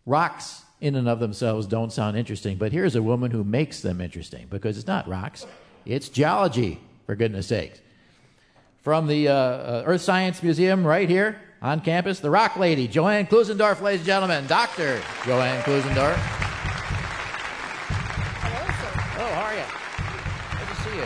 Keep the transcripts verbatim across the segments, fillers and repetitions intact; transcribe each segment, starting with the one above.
rocks in and of themselves don't sound interesting, but here's a woman who makes them interesting, because it's not rocks, it's geology, for goodness sakes. From the uh, uh, Earth Science Museum right here on campus, the Rock Lady, Joanne Klusendorf, ladies and gentlemen, Doctor Joanne Klusendorf. Hello, sir. Oh, how are you? Good to see you.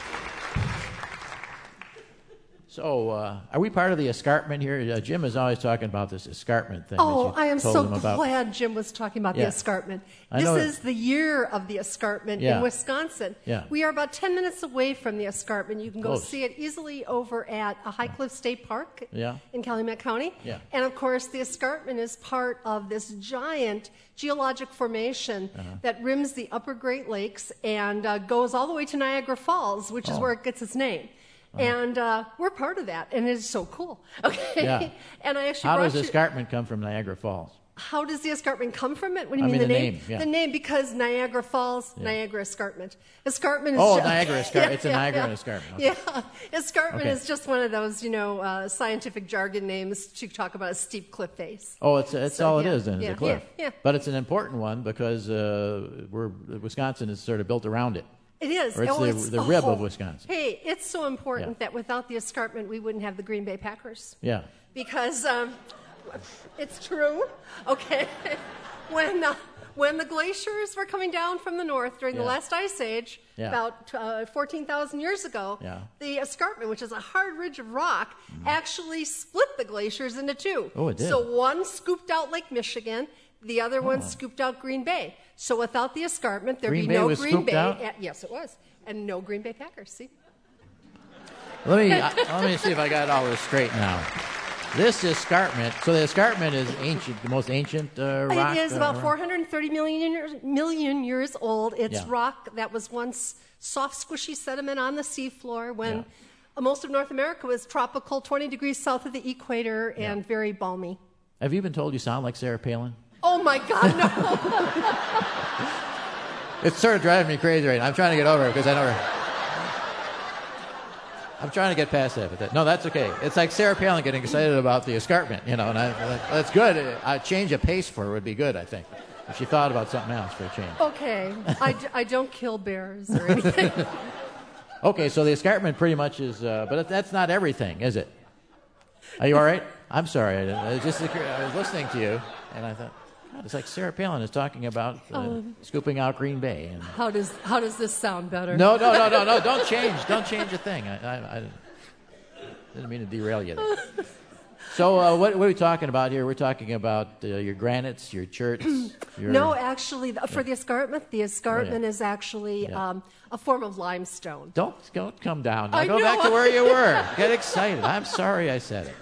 So, uh, are we part of the escarpment here? Uh, Jim is always talking about this escarpment thing. Oh, I am so about. glad Jim was talking about Yeah. the escarpment. I This know it- is the year of the escarpment Yeah. in Wisconsin. Yeah. We are about ten minutes away from the escarpment. You can go Close. see it easily over at uh, High Cliff State Park Yeah. in Calumet County. Yeah. And of course, the escarpment is part of this giant geologic formation Uh-huh. that rims the upper Great Lakes and uh, goes all the way to Niagara Falls, which is Oh. where it gets its name. And uh, we're part of that, and it is so cool. Okay, Yeah. and I actually How brought does you- escarpment come from Niagara Falls? How does the escarpment come from it? What do you I mean, mean the, the name? name, yeah. The name, because Niagara Falls, Yeah. Niagara Escarpment. Escarpment is Oh, ju- Niagara escarpment. It's a Niagara and escarpment. Okay. Yeah, escarpment Okay. is just one of those, you know, uh, scientific jargon names to talk about a steep cliff face. Oh, it's it's So, all yeah, it is then, is yeah, a cliff. yeah, yeah. But it's an important one because uh, we're Wisconsin is sort of built around it. It is. Or it's Oh, the- the rib of oh. Wisconsin. Hey, it's so important Yeah. that without the escarpment, we wouldn't have the Green Bay Packers. Yeah. Because um, it's true. Okay, when uh, when the glaciers were coming down from the north during the Yeah. last ice age, Yeah. about uh, fourteen thousand years ago, Yeah. the escarpment, which is a hard ridge of rock, actually split the glaciers into two. Oh, it did. So one scooped out Lake Michigan. The other one scooped out Green Bay. So without the escarpment, there'd Green be Bay no was Green scooped Bay. out? uh, yes, it was, and no Green Bay Packers. See. Let me uh, let me see if I got all this straight now. This escarpment. So the escarpment is ancient, the most ancient uh, rock. It is uh, about around? four hundred thirty million years, million years old. It's Yeah. rock that was once soft, squishy sediment on the seafloor when Yeah. uh, most of North America was tropical, twenty degrees south of the equator, and Yeah. very balmy. Have you been told you sound like Sarah Palin? Oh my God, no! It's sort of driving me crazy right now. I'm trying to get over it because I know her. I'm trying to get past that, but that, no, that's okay. It's like Sarah Palin getting excited about the escarpment, you know, and I, that's good. A change of pace for her would be good, I think, if she thought about something else for a change. Okay, I, d- I don't kill bears or anything. Okay, so the escarpment pretty much is, uh, but that's not everything, is it? Are you all right? I'm sorry. I, didn't, I, was just, I was listening to you, and I thought, God, it's like Sarah Palin is talking about uh, Um, scooping out Green Bay. And How does how does this sound better? no, no, no, no, no! Don't change, don't change a thing. I, I, I didn't mean to derail you there. So, uh, what, what are we talking about here? We're talking about uh, your granites, your cherts. Your, No, actually, the- for the escarpment, the escarpment is actually Yeah. um, a form of limestone. Don't don't come down. Now I go know. back to where you were. Get excited. I'm sorry I said it.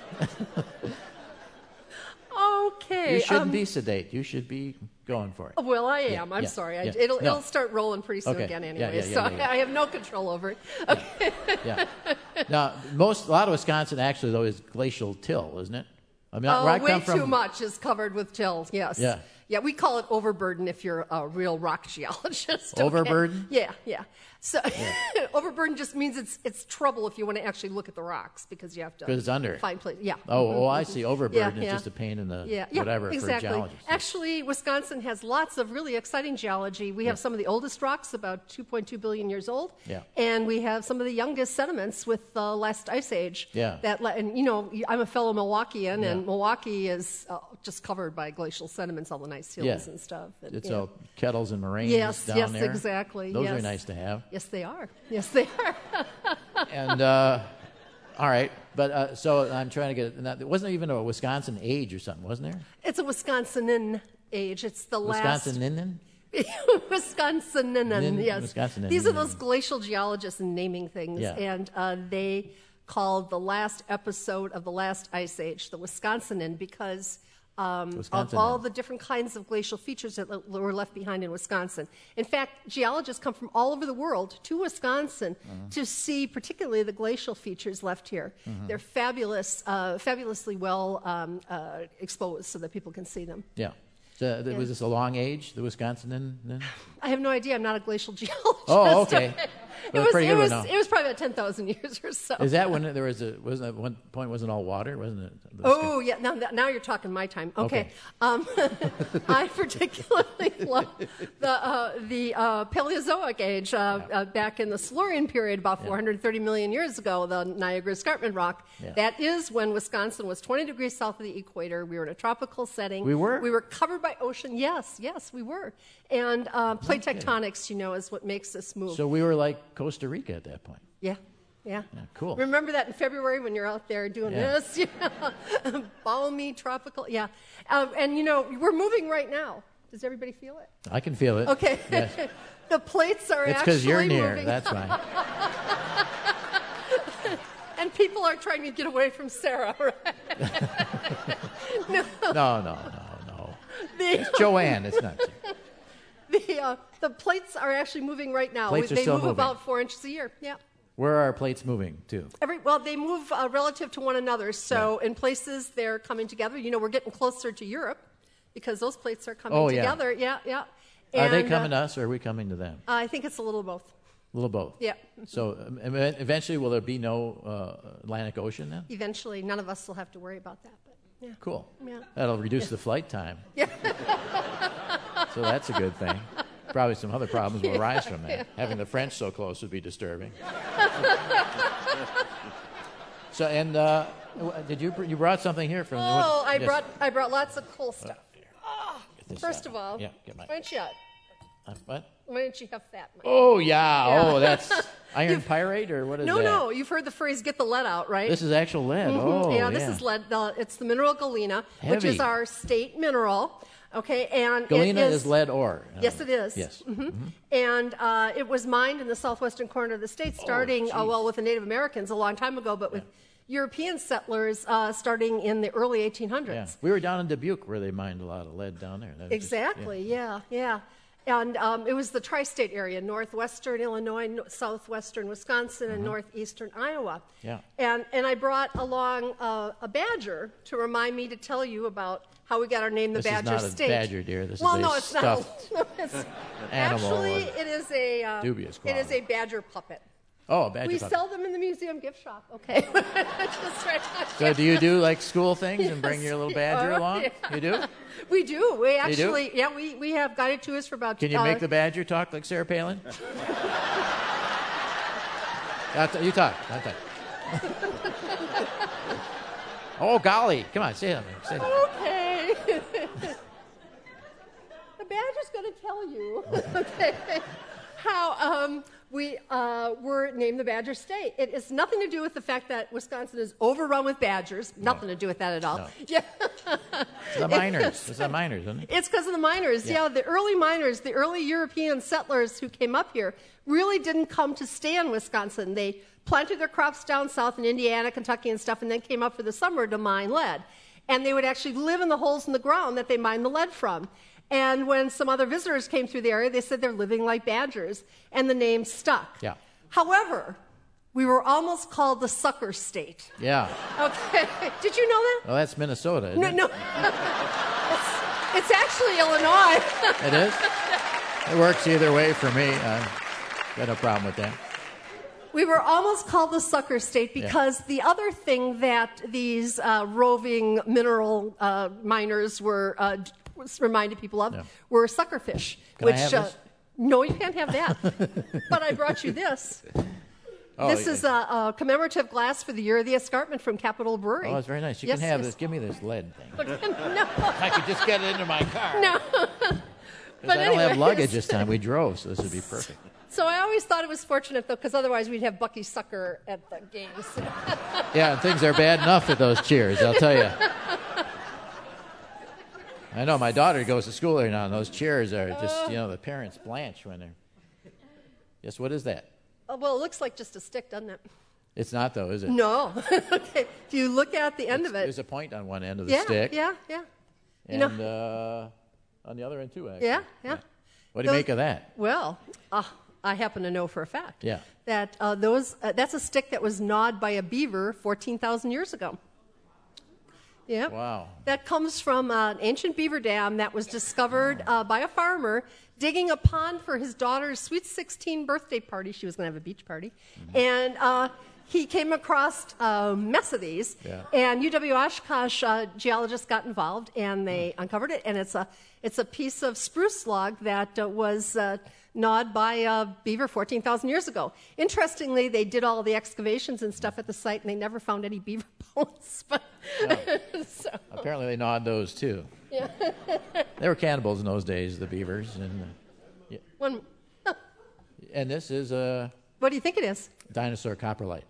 Okay. You shouldn't um, be sedate. You should be going for it. Well, I am. Yeah, I'm yeah, sorry. I, yeah. It'll No. it'll start rolling pretty soon Okay. again Yeah, anyway. yeah, yeah, so yeah, yeah. I have no control over it. Okay. Yeah. Now, most a lot of Wisconsin actually though is glacial till, isn't it? I mean, Oh, where I way come from, too much is covered with tills. Yes. Yeah. Yeah, we call it overburden if you're a real rock geologist. okay? Overburden? Yeah, yeah. So overburden just means it's it's trouble if you want to actually look at the rocks because you have to 'Cause it's under it. find place. Yeah. Oh, oh, I Mhm. see. Overburden Yeah, is yeah. just a pain in the Yeah, yeah, whatever exactly. for geologists. Actually, Wisconsin has lots of really exciting geology. We have Yeah. some of the oldest rocks, about two point two billion years old. Yeah. And we have some of the youngest sediments with the last ice age. Yeah. That le- and you know, I'm a fellow Milwaukeean, Yeah. and Milwaukee is uh, just covered by glacial sediments, all the nice hills Yeah. and stuff. And, It's yeah. all kettles and moraines Yes, down yes, there. exactly. Those yes. are nice to have. Yes, they are. Yes, they are. And uh, all right, but uh, so I'm trying to get. and that- There wasn't even a Wisconsin age or something, wasn't there? It's a Wisconsinan age. It's the last. Wisconsin Wisconsininan, Nin- yes. Wisconsininan. These are those glacial geologists and naming things, Yeah. and uh, they called the last episode of the last ice age the Wisconsinan because um, of Wisconsinan. all the different kinds of glacial features that le- were left behind in Wisconsin. In fact, geologists come from all over the world to Wisconsin Mm-hmm. to see particularly the glacial features left here. Mm-hmm. They're fabulous, uh, fabulously well um, uh, exposed so that people can see them. Yeah. So, th- was this a long age, the Wisconsin? Then? I have no idea. I'm not a glacial geologist. Oh, okay. But it was, pretty it good was, one, no? it was probably about ten thousand years or so. Is that when there was a, wasn't at one point, wasn't all water, wasn't it? Oh, yeah, now, now you're talking my time. Okay. Okay. Um, I particularly love the, uh, the uh, Paleozoic age, uh, Yeah. uh, back in the Silurian period, about four hundred thirty million years ago, the Niagara Escarpment rock. Yeah. That is when Wisconsin was twenty degrees south of the equator. We were in a tropical setting. We were? We were covered by ocean. Yes, yes, we were. And uh, plate Okay. tectonics, you know, is what makes this move. So we were like Costa Rica at that point. Yeah. Yeah. Yeah, cool. Remember that in February when you're out there doing Yeah. this? Yeah. Balmy, tropical. Yeah. Um, and, you know, we're moving right now. Does everybody feel it? I can feel it. Okay. Yes. The plates are It's actually because you're near. moving. That's fine. And people are trying to get away from Sarah, right? no. No, no, no, no. The, It's Joanne. It's not. the, uh, the plates are actually moving right now. Plates are they still move moving. about four inches a year. Yeah. Where are our plates moving to? Every, well, they move uh, relative to one another. So in places they're coming together. You know, we're getting closer to Europe because those plates are coming Oh, yeah. together. Yeah, yeah. Are they And, coming uh, to us or are we coming to them? I think it's a little of both. A little both. Yeah. So um, ev- eventually, will there be no uh, Atlantic Ocean then? Eventually, none of us will have to worry about that. But yeah. Cool. Yeah. That'll reduce the flight time. Yeah. So that's a good thing. Probably some other problems will arise from that. Having the French so close would be disturbing. So, and uh, w- did you br- you brought something here from? Oh, what- I yes. brought I brought lots of cool stuff. Oh, Get this first out. of all, yeah, get my. why don't you Uh, what? why don't you have that? Mike? Oh yeah. Yeah. Oh, that's iron pyrite or what is no, that? no, you've heard the phrase "get the lead out," right? This is actual lead. Mhm. Oh, yeah, this is lead. Uh, it's the mineral galena, which Heavy. is our state mineral. Okay, and Galena it is lead ore. Yes, it is. Yes. hmm And uh, it was mined in the southwestern corner of the state, starting uh, geez. well with the Native Americans a long time ago, but with European settlers uh, starting in the early eighteen hundreds. Yeah. We were down in Dubuque where they mined a lot of lead down there. That was just- Exactly. yeah, yeah. And um, it was the tri-state area: northwestern Illinois, no- southwestern Wisconsin, and northeastern Iowa. Yeah. And and I brought along uh, a badger to remind me to tell you about how we got our name, the This is Badger not a State. badger, dear. This is well, a no, it's stuffed not. No, it's, animal Actually, of it is a uh, dubious it is quality. a badger puppet. Oh, a badger We puppet. sell them in the museum gift shop. Okay. Just right. So do you do like school things and bring Yes. your little badger Oh, along? yeah. You do? We do. We do? actually, yeah, we, we have guided tours for about. Can you uh, make the badger talk like Sarah Palin? I'll t- you talk. I'll talk. Oh, golly. Come on, say something. Say something. Okay. The badger's going to tell you okay, how um, we uh, were named the Badger State. It has nothing to do with the fact that Wisconsin is overrun with badgers. Nothing to do with that at all. No. Yeah. It's the miners. It's the miners, isn't it? It's because of the miners. Yeah. Yeah. the early miners, the early European settlers who came up here really didn't come to stay in Wisconsin. They planted their crops down south in Indiana, Kentucky, and stuff, and then came up for the summer to mine lead. And they would actually live in the holes in the ground that they mined the lead from. And when some other visitors came through the area, they said they're living like badgers, and the name stuck. Yeah. However, we were almost called the Sucker State. Yeah. Okay. Did you know that? Well, that's Minnesota, isn't No, it? no. it's, it's actually Illinois. It is? It works either way for me. Uh, got no problem with that. We were almost called the Sucker State because the other thing that these uh, roving mineral uh, miners were uh, d- was reminded people of Yeah. were suckerfish. Can I which have uh, this? no, you can't have that. But I brought you this. Oh, this yeah. is a, a commemorative glass for the year of the escarpment from Capitol Brewery. Oh, it's very nice. You Yes, can have yes. this. Give me this lead thing. no, I could just get it into my car. no. 'Cause But I don't have anyways. luggage this time. We drove, so this would be perfect. So I always thought it was fortunate, though, because otherwise we'd have Bucky Sucker at the games. Yeah, and things are bad enough at those cheers, I'll tell you. I know my daughter goes to school there now, and those chairs are just, you know, the parents blanch when they're. Yes, what is that? Oh, well, it looks like just a stick, doesn't it? It's not, though, is it? No. Okay. If you look at the end It's- of it. There's a point on one end of the Yeah, stick. yeah, yeah. You And know- uh, on the other end, too, actually. Yeah, yeah. What do you Those- make of that? Well, uh, I happen to know for a fact Yeah. that uh, those uh, that's a stick that was gnawed by a beaver fourteen thousand years ago. Yep. Wow. That comes from uh, an ancient beaver dam that was discovered uh, by a farmer digging a pond for his daughter's sweet sixteen birthday party. She was going to have a beach party. Mm-hmm. And uh, he came across a mess of these. Yeah. And U W Oshkosh uh, geologists got involved, and they mm. uncovered it. And it's a, it's a piece of spruce log that uh, was uh, gnawed by a beaver fourteen thousand years ago. Interestingly, they did all the excavations and stuff at the site, and they never found any beaver bones. But no. so. Apparently they gnawed those, too. Yeah. They were cannibals in those days, the beavers. And, uh, yeah. One, huh. and this is a What do you think it is? dinosaur coprolite.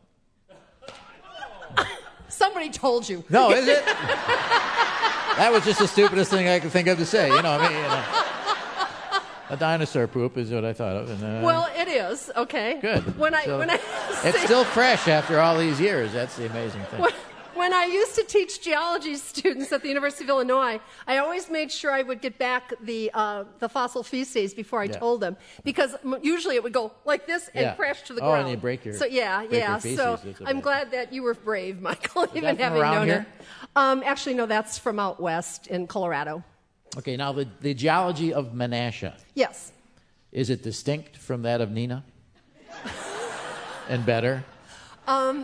Somebody told you. No, is it? That was just the stupidest thing I could think of to say. You know, I mean, you know. A dinosaur poop is what I thought of. And, uh, well, it is. Okay. Good. When I so when I it's still fresh after all these years. That's the amazing thing. When, when I used to teach geology students at the University of Illinois, I always made sure I would get back the uh, the fossil feces before I Yeah. told them, because m- usually it would go like this and Yeah. crash to the Oh, ground. and you break your- So yeah, break yeah. your feces. So That's I'm okay. glad that you were brave, Michael, even that from having around known here? it. Um, actually, no, that's from out west in Colorado. Okay, now the, the geology of Menasha. Yes. Is it distinct from that of Nina? And better? Um,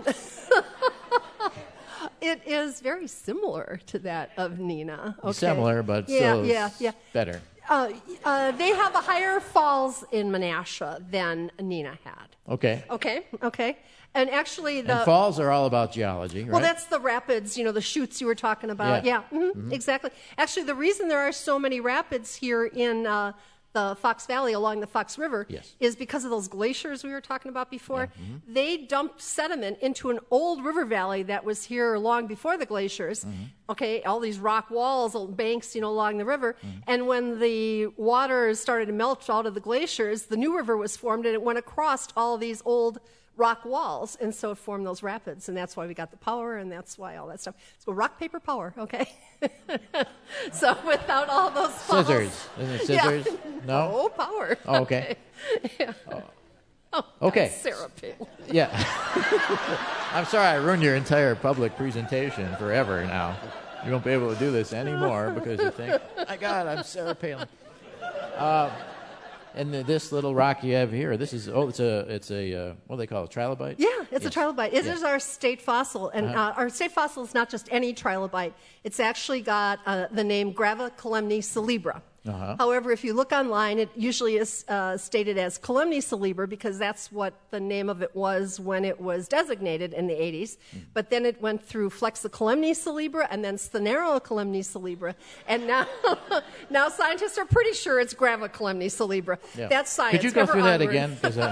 it is very similar to that of Nina. Okay. Similar, but yeah, still yeah, yeah. better. Uh, uh, they have a higher falls in Menasha than Nina had. Okay. Okay, okay. And actually, the And falls are all about geology, right? well, that's the rapids, you know, the chutes you were talking about. Yeah. Yeah, mhm, mm-hmm. Exactly. Actually, the reason there are so many rapids here in uh, the Fox Valley along the Fox River Yes. is because of those glaciers we were talking about before. Yeah, mm-hmm. They dumped sediment into an old river valley that was here long before the glaciers. Mm-hmm. Okay, all these rock walls, old banks, you know, along the river. Mm-hmm. And when the water started to melt out of the glaciers, the new river was formed, and it went across all these old rock walls, and so it formed those rapids, and that's why we got the power, and that's why all that stuff. So rock, paper, power, okay? So without all those falls, Scissors. Isn't it scissors? Yeah. No? Oh, power. Oh, okay. Yeah. Oh, Okay. God, Sarah Palin. Yeah. I'm sorry I ruined your entire public presentation forever now. You won't be able to do this anymore because you think, my God, I'm Sarah Palin. Uh, and the, this little rock you have here, this is, oh, it's a, it's a uh, what do they call it, trilobite? Yeah, it's Yes. a trilobite. It Yes. is our state fossil, and Uh-huh. uh, our state fossil is not just any trilobite. It's actually got uh, the name Gravicolumni celebra. Uh-huh. However, if you look online, it usually is uh, stated as Columni celebra because that's what the name of it was when it was designated in the eighties. Mm. But then it went through Flexicolumni celebra and then Stenarocolumni celebra, and now now scientists are pretty sure it's Gravicolumni celebra. Yeah. That's science. Could you go Ever through that onward. again? 'Cause, uh,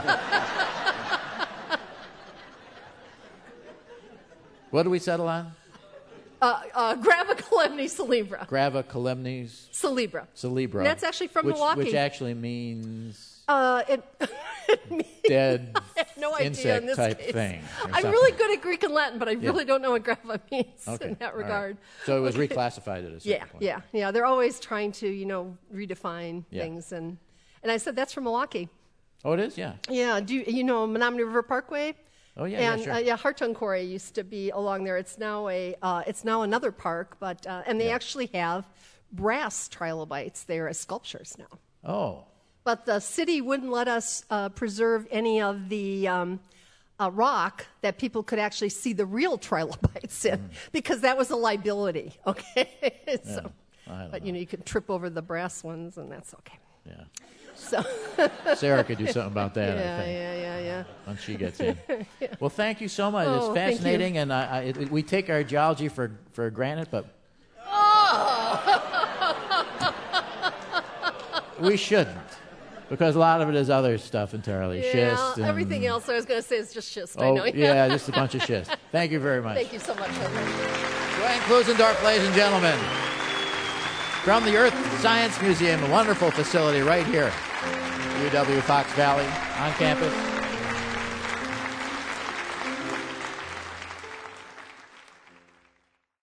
what do we settle on? Uh, uh, Gravicolumni celebra. Gravicolumnes Celebra. celebra. And that's actually from which, Milwaukee. Which actually means Uh, it, it means, dead I have no idea insect in this type case. thing. or I'm something. really good at Greek and Latin, but I Yeah. really don't know what grava means Okay. in that all right. regard. So it was Okay. reclassified at a certain Yeah, point. yeah, yeah. They're always trying to, you know, redefine Yeah. things, and and I said that's from Milwaukee. Oh, it is? Yeah. Yeah. Do you, you know Menominee River Parkway? Oh, yeah, yeah, and sure. uh, yeah, Hartung Quarry used to be along there. It's now a uh, it's now another park, but uh, and they Yeah. actually have brass trilobites there as sculptures now. Oh. But the city wouldn't let us uh, preserve any of the um, uh, rock that people could actually see the real trilobites in, because that was a liability. Okay, so, I don't but know. you know you could trip over the brass ones, and that's okay. Yeah. So Sarah could do something about that, I yeah, think, yeah, yeah, yeah. once she gets in. Well, thank you so much. Oh, it's thank you. fascinating, and I, I, it, we take our geology for, for granted, but we shouldn't, because a lot of it is other stuff entirely. Yeah, Schist and, everything else I was going to say is just schist. I Oh, know. yeah, just a bunch of schist. Thank you very much. Thank you so much. Dwayne Klusendorf, ladies and gentlemen, from the Earth Science Museum, a wonderful facility right here, U W Fox Valley, on campus.